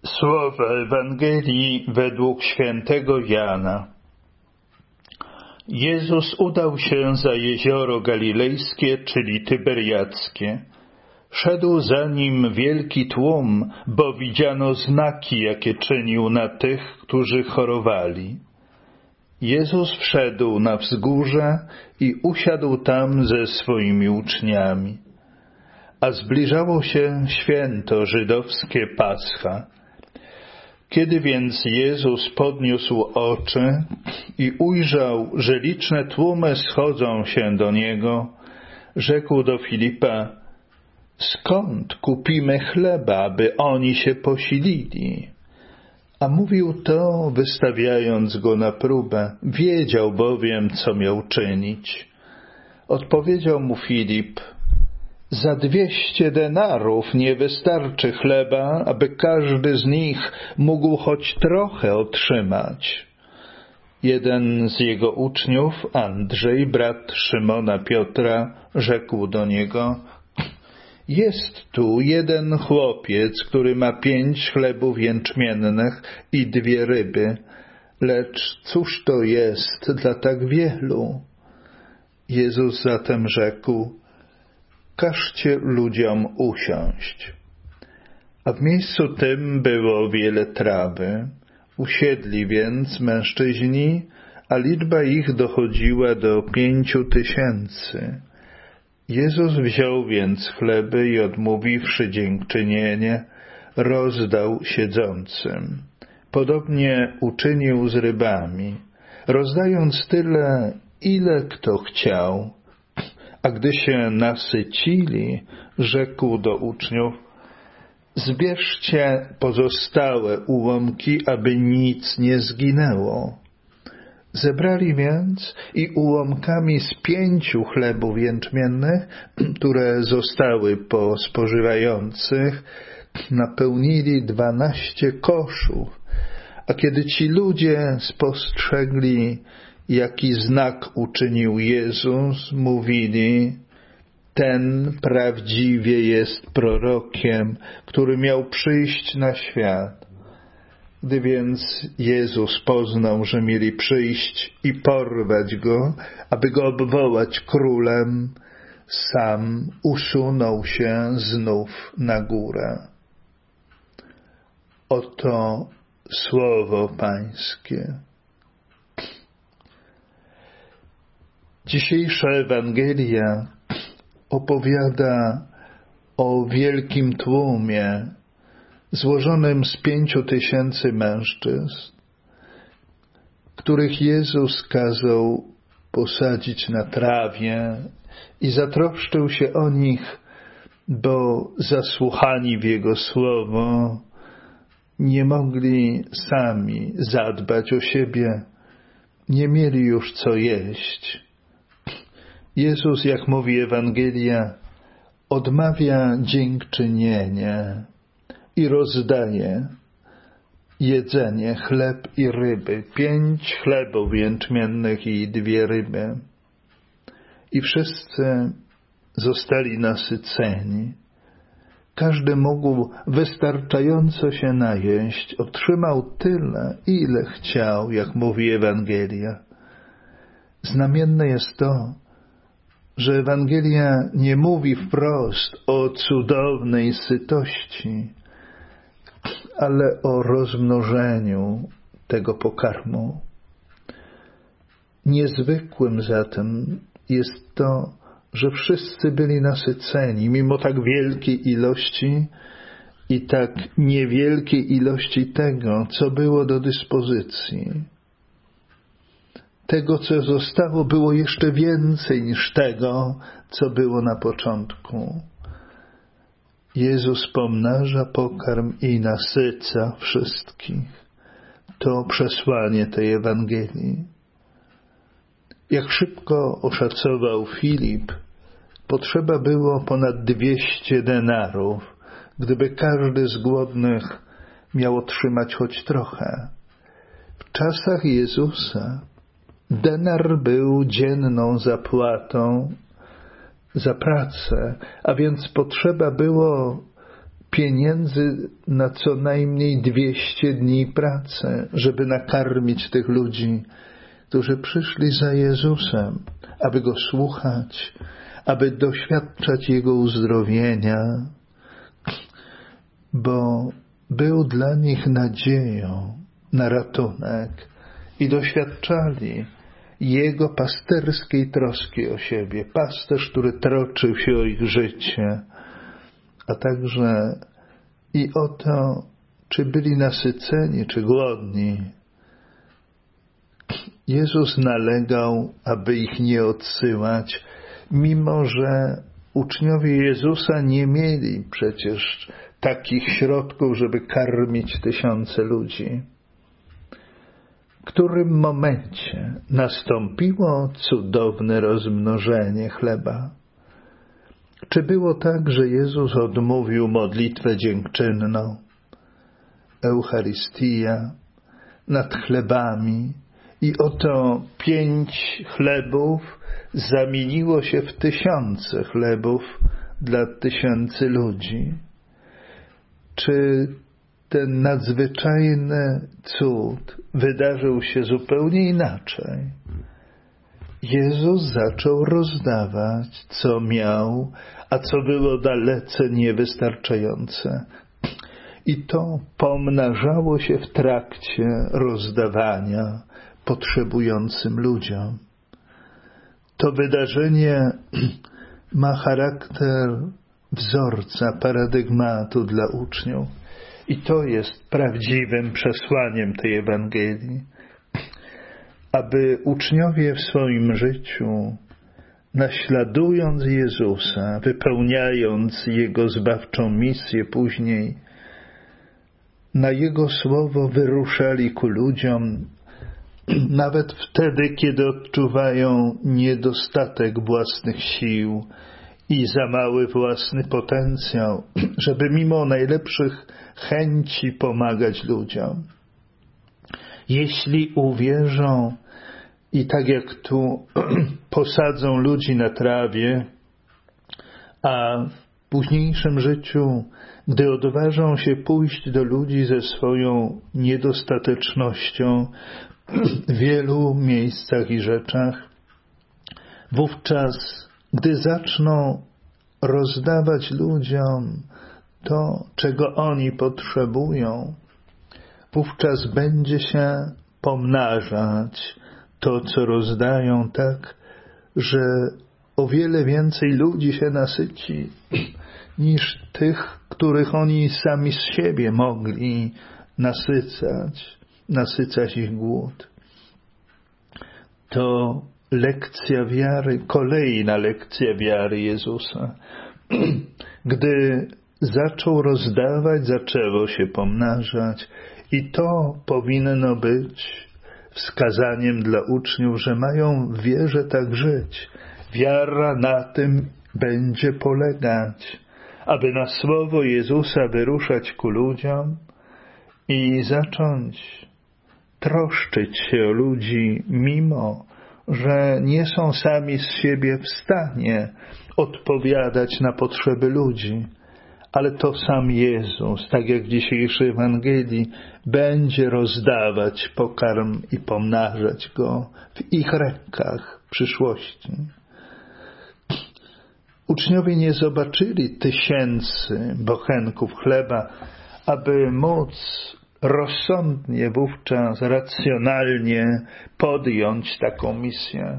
Słowa Ewangelii według świętego Jana. Jezus udał się za jezioro galilejskie, czyli tyberiackie. Szedł za nim wielki tłum, bo widziano znaki, jakie czynił na tych, którzy chorowali. Jezus wszedł na wzgórze i usiadł tam ze swoimi uczniami. A zbliżało się święto żydowskie Pascha. Kiedy więc Jezus podniósł oczy i ujrzał, że liczne tłumy schodzą się do Niego, rzekł do Filipa: skąd kupimy chleba, aby oni się posilili? A mówił to, wystawiając Go na próbę, wiedział bowiem, co miał czynić. Odpowiedział mu Filip: za 200 denarów nie wystarczy chleba, aby każdy z nich mógł choć trochę otrzymać. Jeden z jego uczniów, Andrzej, brat Szymona Piotra, rzekł do niego: jest tu jeden chłopiec, który ma 5 chlebów jęczmiennych i 2 ryby, lecz cóż to jest dla tak wielu? Jezus zatem rzekł: każcie ludziom usiąść. A w miejscu tym było wiele trawy. Usiedli więc mężczyźni, a liczba ich dochodziła do 5000. Jezus wziął więc chleby i odmówiwszy dziękczynienie, rozdał siedzącym. Podobnie uczynił z rybami, rozdając tyle, ile kto chciał. A gdy się nasycili, rzekł do uczniów: zbierzcie pozostałe ułomki, aby nic nie zginęło. Zebrali więc i ułomkami z 5 chlebów jęczmiennych, które zostały po spożywających, napełnili 12 koszów. A kiedy ci ludzie spostrzegli, jaki znak uczynił Jezus, mówili: ten prawdziwie jest prorokiem, który miał przyjść na świat. Gdy więc Jezus poznał, że mieli przyjść i porwać Go, aby Go obwołać królem, sam usunął się znów na górę. Oto słowo Pańskie. Dzisiejsza Ewangelia opowiada o wielkim tłumie złożonym z 5000 mężczyzn, których Jezus kazał posadzić na trawie i zatroszczył się o nich, bo zasłuchani w Jego słowo nie mogli sami zadbać o siebie, nie mieli już co jeść. Jezus, jak mówi Ewangelia, odmawia dziękczynienie i rozdaje jedzenie, chleb i ryby, 5 chlebów jęczmiennych i 2 ryby. I wszyscy zostali nasyceni. Każdy mógł wystarczająco się najeść, otrzymał tyle, ile chciał, jak mówi Ewangelia. Znamienne jest to, że Ewangelia nie mówi wprost o cudownej sytości, ale o rozmnożeniu tego pokarmu. Niezwykłym zatem jest to, że wszyscy byli nasyceni, mimo tak wielkiej ilości i tak niewielkiej ilości tego, co było do dyspozycji. Tego, co zostało, było jeszcze więcej niż tego, co było na początku. Jezus pomnaża pokarm i nasyca wszystkich. To przesłanie tej Ewangelii. Jak szybko oszacował Filip, potrzeba było ponad 200 denarów, gdyby każdy z głodnych miał otrzymać choć trochę. W czasach Jezusa denar był dzienną zapłatą za pracę, a więc potrzeba było pieniędzy na co najmniej 200 dni pracy, żeby nakarmić tych ludzi, którzy przyszli za Jezusem, aby Go słuchać, aby doświadczać Jego uzdrowienia, bo był dla nich nadzieją na ratunek i doświadczali Jego pasterskiej troski o siebie, pasterz, który troczył się o ich życie, a także i o to, czy byli nasyceni, czy głodni. Jezus nalegał, aby ich nie odsyłać, mimo że uczniowie Jezusa nie mieli przecież takich środków, żeby karmić tysiące ludzi. W którym momencie nastąpiło cudowne rozmnożenie chleba? Czy było tak, że Jezus odmówił modlitwę dziękczynną, Eucharystia, nad chlebami i oto 5 chlebów zamieniło się w 1000 chlebów dla 1000 ludzi? Czy ten nadzwyczajny cud wydarzył się zupełnie inaczej? Jezus zaczął rozdawać, co miał, a co było dalece niewystarczające. I to pomnażało się w trakcie rozdawania potrzebującym ludziom. To wydarzenie ma charakter wzorca, paradygmatu dla uczniów. I to jest prawdziwym przesłaniem tej Ewangelii. Aby uczniowie w swoim życiu, naśladując Jezusa, wypełniając Jego zbawczą misję później, na Jego słowo wyruszali ku ludziom, nawet wtedy, kiedy odczuwają niedostatek własnych sił i za mały własny potencjał, żeby mimo najlepszych chęci pomagać ludziom. Jeśli uwierzą i tak jak tu posadzą ludzi na trawie, a w późniejszym życiu, gdy odważą się pójść do ludzi ze swoją niedostatecznością w wielu miejscach i rzeczach, wówczas, gdy zaczną rozdawać ludziom to, czego oni potrzebują, wówczas będzie się pomnażać to, co rozdają, tak, że o wiele więcej ludzi się nasyci niż tych, których oni sami z siebie mogli nasycać ich głód. To lekcja wiary, kolejna lekcja wiary Jezusa. Gdy zaczął rozdawać, zaczęło się pomnażać i to powinno być wskazaniem dla uczniów, że mają w wierze tak żyć. Wiara na tym będzie polegać, aby na słowo Jezusa wyruszać ku ludziom i zacząć troszczyć się o ludzi, mimo że nie są sami z siebie w stanie odpowiadać na potrzeby ludzi. Ale to sam Jezus, tak jak w dzisiejszej Ewangelii, będzie rozdawać pokarm i pomnażać go w ich rękach w przyszłości. Uczniowie nie zobaczyli 1000 bochenków chleba, aby móc rozsądnie wówczas, racjonalnie podjąć taką misję.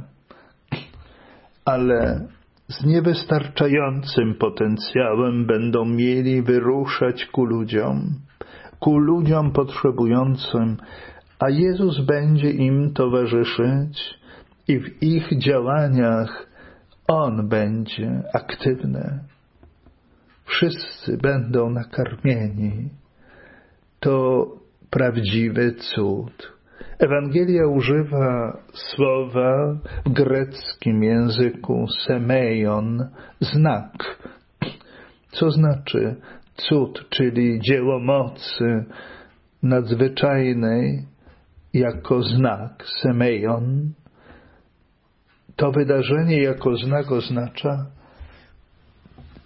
Ale z niewystarczającym potencjałem będą mieli wyruszać ku ludziom potrzebującym, a Jezus będzie im towarzyszyć i w ich działaniach On będzie aktywny. Wszyscy będą nakarmieni. To prawdziwy cud. Ewangelia używa słowa w greckim języku semeion, znak. Co znaczy cud, czyli dzieło mocy nadzwyczajnej jako znak, semeion. To wydarzenie jako znak oznacza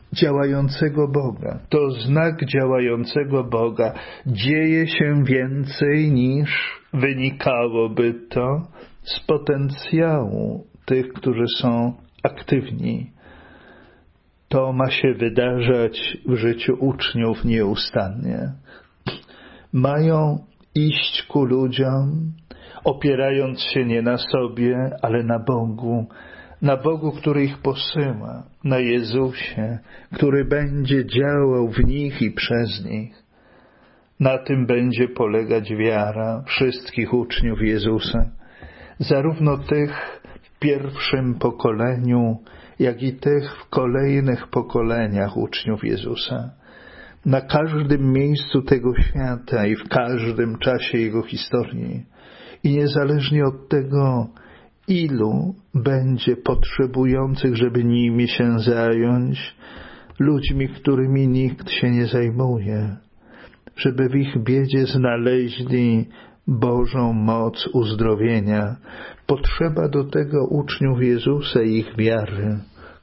działającego Boga. To znak działającego Boga. Dzieje się więcej niż wynikałoby to z potencjału tych, którzy są aktywni. To ma się wydarzać w życiu uczniów nieustannie. Mają iść ku ludziom, opierając się nie na sobie, ale na Bogu, który ich posyła, na Jezusie, który będzie działał w nich i przez nich. Na tym będzie polegać wiara wszystkich uczniów Jezusa, zarówno tych w pierwszym pokoleniu, jak i tych w kolejnych pokoleniach uczniów Jezusa. Na każdym miejscu tego świata i w każdym czasie jego historii. I niezależnie od tego, ilu będzie potrzebujących, żeby nimi się zająć, ludźmi, którymi nikt się nie zajmuje, żeby w ich biedzie znaleźli Bożą moc uzdrowienia. Potrzeba do tego uczniów Jezusa i ich wiary.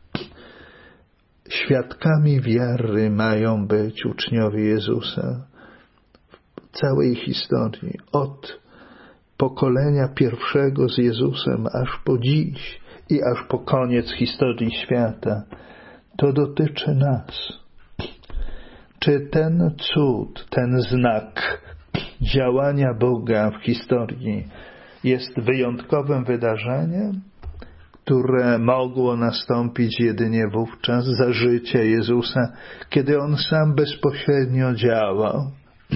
Świadkami wiary mają być uczniowie Jezusa w całej historii, od pokolenia pierwszego z Jezusem aż po dziś i aż po koniec historii świata. To dotyczy nas. Czy ten cud, ten znak działania Boga w historii jest wyjątkowym wydarzeniem, które mogło nastąpić jedynie wówczas za życia Jezusa, kiedy On sam bezpośrednio działał?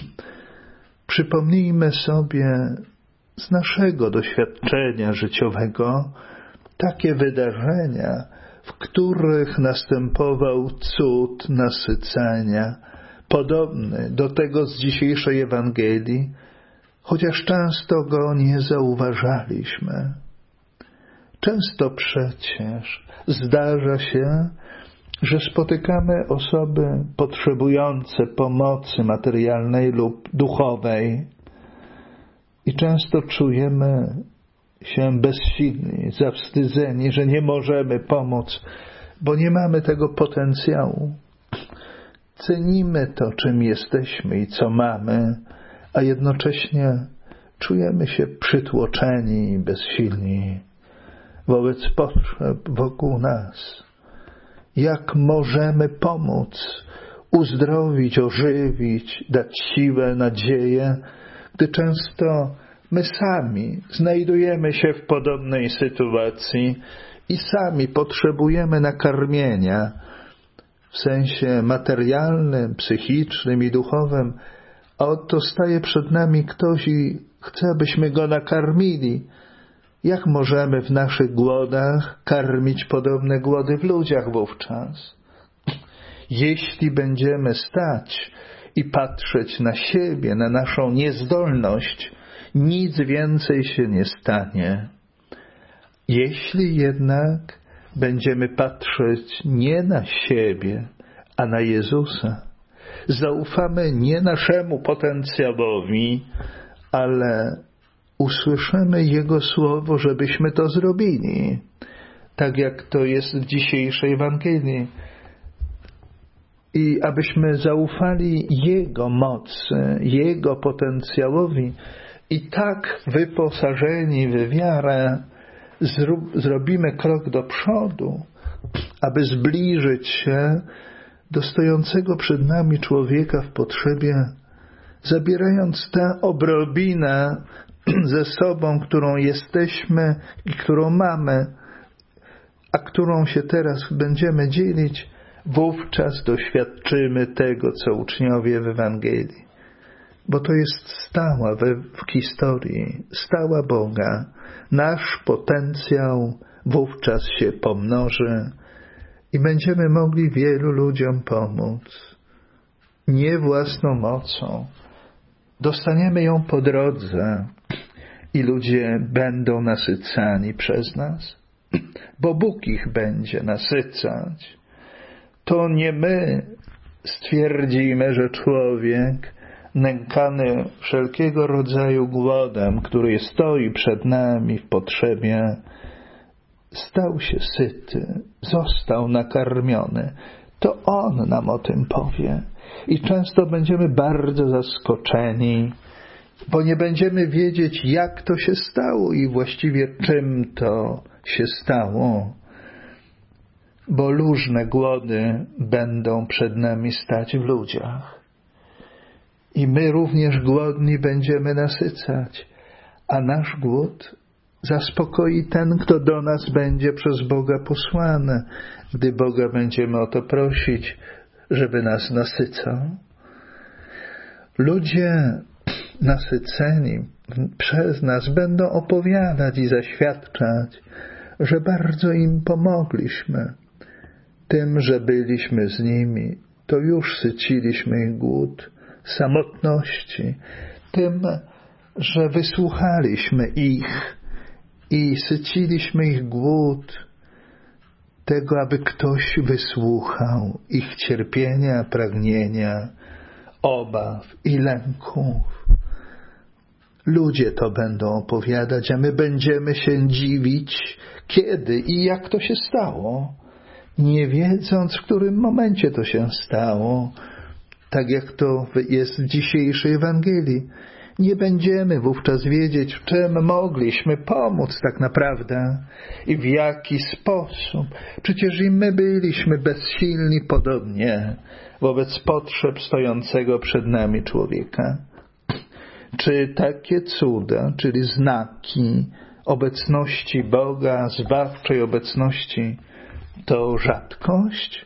Przypomnijmy sobie z naszego doświadczenia życiowego takie wydarzenia, w których następował cud nasycenia, podobny do tego z dzisiejszej Ewangelii, chociaż często go nie zauważaliśmy. Często przecież zdarza się, że spotykamy osoby potrzebujące pomocy materialnej lub duchowej i często czujemy się bezsilni, zawstydzeni, że nie możemy pomóc, bo nie mamy tego potencjału. Cenimy to, czym jesteśmy i co mamy, a jednocześnie czujemy się przytłoczeni i bezsilni wobec potrzeb wokół nas. Jak możemy pomóc, uzdrowić, ożywić, dać siłę, nadzieję, gdy często my sami znajdujemy się w podobnej sytuacji i sami potrzebujemy nakarmienia w sensie materialnym, psychicznym i duchowym, a oto staje przed nami ktoś i chce, abyśmy go nakarmili. Jak możemy w naszych głodach karmić podobne głody w ludziach wówczas? Jeśli będziemy stać i patrzeć na siebie, na naszą niezdolność, nic więcej się nie stanie. Jeśli jednak będziemy patrzeć nie na siebie, a na Jezusa, zaufamy nie naszemu potencjałowi, ale usłyszymy Jego słowo, żebyśmy to zrobili. Tak jak to jest w dzisiejszej Ewangelii. I abyśmy zaufali Jego mocy, Jego potencjałowi i tak wyposażeni w wiarę zrobimy krok do przodu, aby zbliżyć się do stojącego przed nami człowieka w potrzebie, zabierając tę odrobinę ze sobą, którą jesteśmy i którą mamy, a którą się teraz będziemy dzielić, wówczas doświadczymy tego, co uczniowie w Ewangelii. Bo to jest stała w historii, stała Boga. Nasz potencjał wówczas się pomnoży i będziemy mogli wielu ludziom pomóc. Nie własną mocą. Dostaniemy ją po drodze i ludzie będą nasycani przez nas, bo Bóg ich będzie nasycać. To nie my stwierdzimy, że człowiek nękany wszelkiego rodzaju głodem, który stoi przed nami w potrzebie, stał się syty, został nakarmiony. to On nam o tym powie. I często będziemy bardzo zaskoczeni, bo nie będziemy wiedzieć, jak to się stało i właściwie czym to się stało. Bo różne głody będą przed nami stać w ludziach. I my również głodni będziemy nasycać, a nasz głód zaspokoi ten, kto do nas będzie przez Boga posłany, gdy Boga będziemy o to prosić, żeby nas nasycał. Ludzie nasyceni przez nas będą opowiadać i zaświadczać, że bardzo im pomogliśmy. Tym, że byliśmy z nimi, to już syciliśmy ich głód samotności. Tym, że wysłuchaliśmy ich i syciliśmy ich głód tego, aby ktoś wysłuchał ich cierpienia, pragnienia, obaw i lęków. Ludzie to będą opowiadać, a my będziemy się dziwić, kiedy i jak to się stało, nie wiedząc, w którym momencie to się stało, tak jak to jest w dzisiejszej Ewangelii. Nie będziemy wówczas wiedzieć, w czym mogliśmy pomóc tak naprawdę i w jaki sposób. Przecież i my byliśmy bezsilni podobnie wobec potrzeb stojącego przed nami człowieka. Czy takie cuda, czyli znaki obecności Boga, zbawczej obecności, to rzadkość?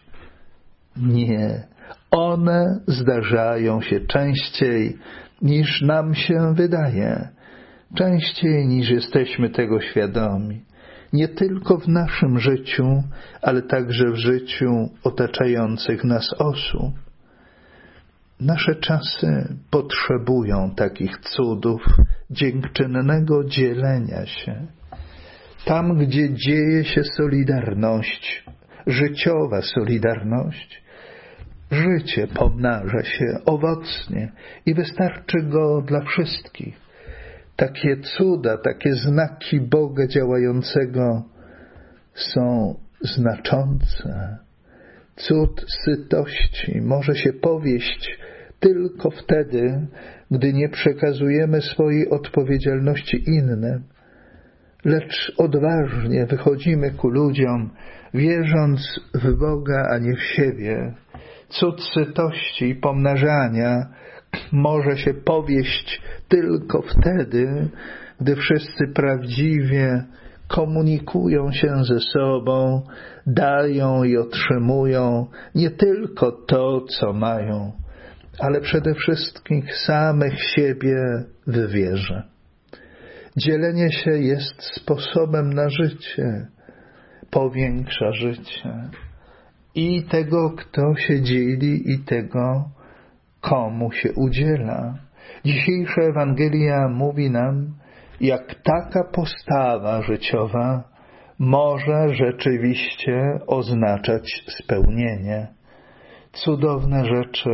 Nie. One zdarzają się częściej, niż nam się wydaje, częściej niż jesteśmy tego świadomi. Nie tylko w naszym życiu, ale także w życiu otaczających nas osób. Nasze czasy potrzebują takich cudów, dziękczynnego dzielenia się. Tam, gdzie dzieje się solidarność, życiowa solidarność, życie pomnaża się owocnie i wystarczy go dla wszystkich. Takie cuda, takie znaki Boga działającego są znaczące. Cud sytości może się powieść tylko wtedy, gdy nie przekazujemy swojej odpowiedzialności innym, lecz odważnie wychodzimy ku ludziom, wierząc w Boga, a nie w siebie. Cud sytości i pomnażania może się powieść tylko wtedy, gdy wszyscy prawdziwie komunikują się ze sobą, dają i otrzymują nie tylko to, co mają, ale przede wszystkim samych siebie w wierze. Dzielenie się jest sposobem na życie, powiększa życie i tego, kto się dzieli, i tego, komu się udziela. Dzisiejsza Ewangelia mówi nam, jak taka postawa życiowa może rzeczywiście oznaczać spełnienie. Cudowne rzeczy,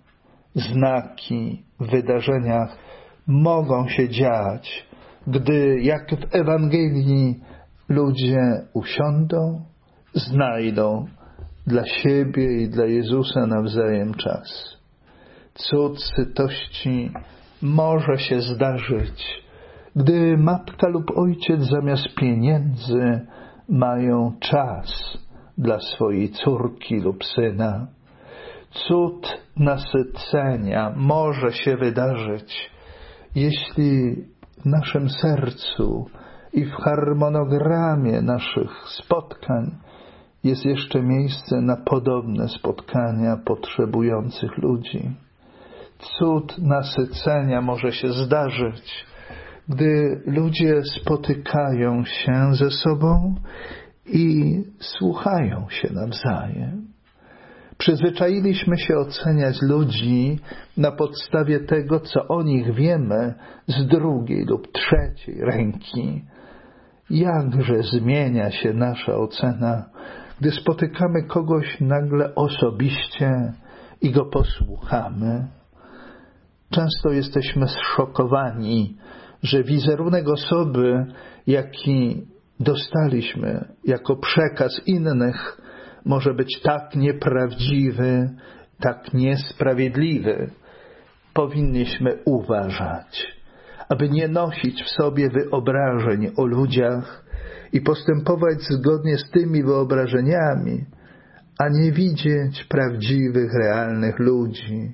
znaki w wydarzeniach mogą się dziać, gdy, jak w Ewangelii, ludzie usiądą, znajdą dla siebie i dla Jezusa nawzajem czas. Cud sytości może się zdarzyć, gdy matka lub ojciec zamiast pieniędzy mają czas dla swojej córki lub syna. Cud nasycenia może się wydarzyć, jeśli w naszym sercu i w harmonogramie naszych spotkań jest jeszcze miejsce na podobne spotkania potrzebujących ludzi. Cud nasycenia może się zdarzyć, gdy ludzie spotykają się ze sobą i słuchają się nawzajem. Przyzwyczailiśmy się oceniać ludzi na podstawie tego, co o nich wiemy z drugiej lub trzeciej ręki. Jakże zmienia się nasza ocena, gdy spotykamy kogoś nagle osobiście i go posłuchamy. Często jesteśmy zszokowani, że wizerunek osoby, jaki dostaliśmy jako przekaz innych, może być tak nieprawdziwy, tak niesprawiedliwy. Powinniśmy uważać, aby nie nosić w sobie wyobrażeń o ludziach i postępować zgodnie z tymi wyobrażeniami, a nie widzieć prawdziwych, realnych ludzi.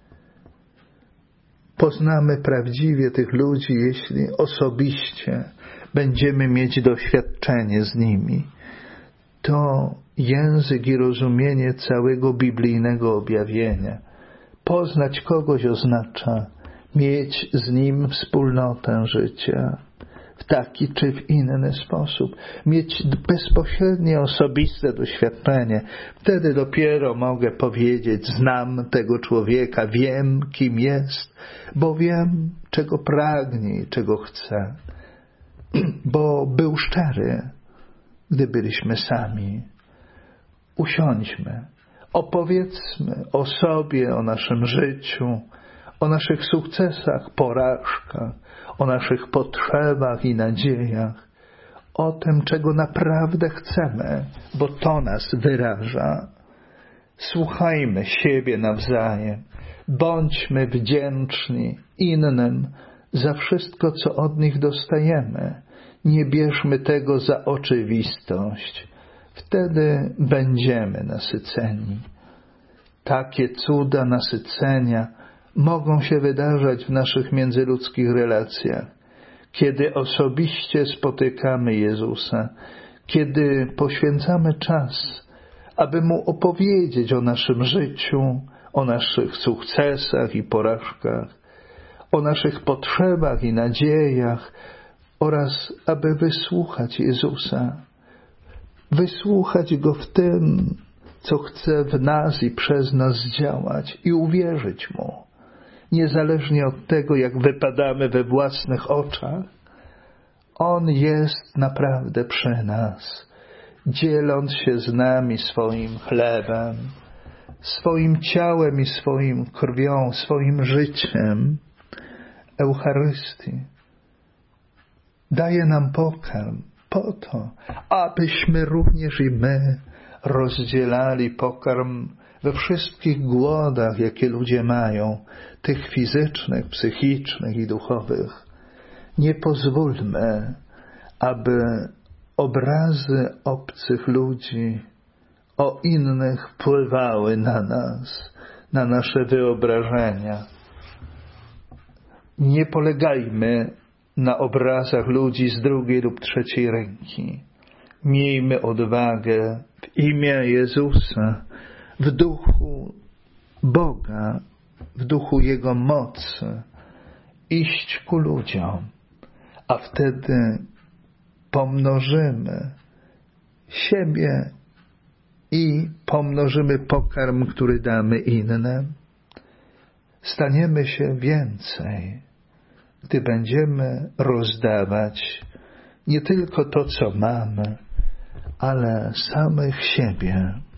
Poznamy prawdziwie tych ludzi, jeśli osobiście będziemy mieć doświadczenie z nimi. To język i rozumienie całego biblijnego objawienia. Poznać kogoś oznacza mieć z nim wspólnotę życia w taki czy w inny sposób. Mieć bezpośrednie, osobiste doświadczenie. Wtedy dopiero mogę powiedzieć, znam tego człowieka, wiem, kim jest, bo wiem, czego pragnie i czego chce. Bo był szczery, gdy byliśmy sami. Usiądźmy, opowiedzmy o sobie, o naszym życiu, o naszych sukcesach, porażkach, o naszych potrzebach i nadziejach, o tym, czego naprawdę chcemy, bo to nas wyraża. Słuchajmy siebie nawzajem, bądźmy wdzięczni innym za wszystko, co od nich dostajemy. Nie bierzmy tego za oczywistość. Wtedy będziemy nasyceni. Takie cuda nasycenia mogą się wydarzać w naszych międzyludzkich relacjach, kiedy osobiście spotykamy Jezusa, kiedy poświęcamy czas, aby Mu opowiedzieć o naszym życiu, o naszych sukcesach i porażkach, o naszych potrzebach i nadziejach oraz aby wysłuchać Jezusa, wysłuchać Go w tym, co chce w nas i przez nas działać i uwierzyć Mu. Niezależnie od tego, jak wypadamy we własnych oczach, On jest naprawdę przy nas, dzieląc się z nami swoim chlebem, swoim ciałem i swoim krwią, swoim życiem, Eucharystii. Daje nam pokarm po to, abyśmy również i my rozdzielali pokarm we wszystkich głodach, jakie ludzie mają, tych fizycznych, psychicznych i duchowych. Nie pozwólmy, aby obrazy obcych ludzi o innych wpływały na nas, na nasze wyobrażenia. Nie polegajmy na obrazach ludzi z drugiej lub trzeciej ręki. Miejmy odwagę w imię Jezusa, w duchu Boga, w duchu Jego mocy, iść ku ludziom, a wtedy pomnożymy siebie i pomnożymy pokarm, który damy innym. Staniemy się więcej, gdy będziemy rozdawać nie tylko to, co mamy, ale samych siebie.